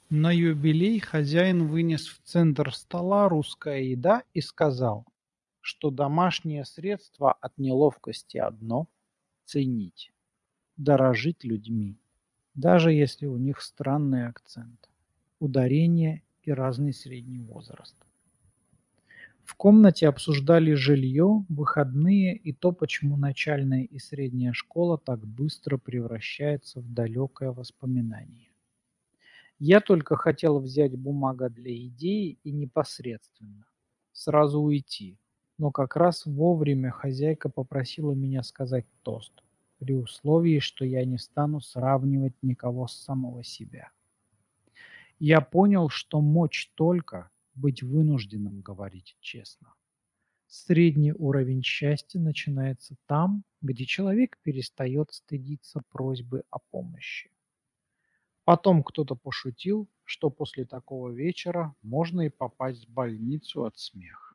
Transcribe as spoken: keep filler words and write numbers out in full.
На юбилей хозяин вынес в центр стола русская еда и сказал, что домашнее средство от неловкости одно — ценить, дорожить людьми, даже если у них странный акцент, ударение и разный средний возраст. В комнате обсуждали жилье, выходные и то, почему начальная и средняя школа так быстро превращается в далекое воспоминание. Я только хотел взять бумага для идеи и непосредственно сразу уйти, но как раз вовремя хозяйка попросила меня сказать тост, при условии, что я не стану сравнивать никого с самого себя. Я понял, что мочь только быть вынужденным говорить честно. Средний уровень счастья начинается там, где человек перестает стыдиться просьбы о помощи. Потом кто-то пошутил, что после такого вечера можно и попасть в больницу от смеха.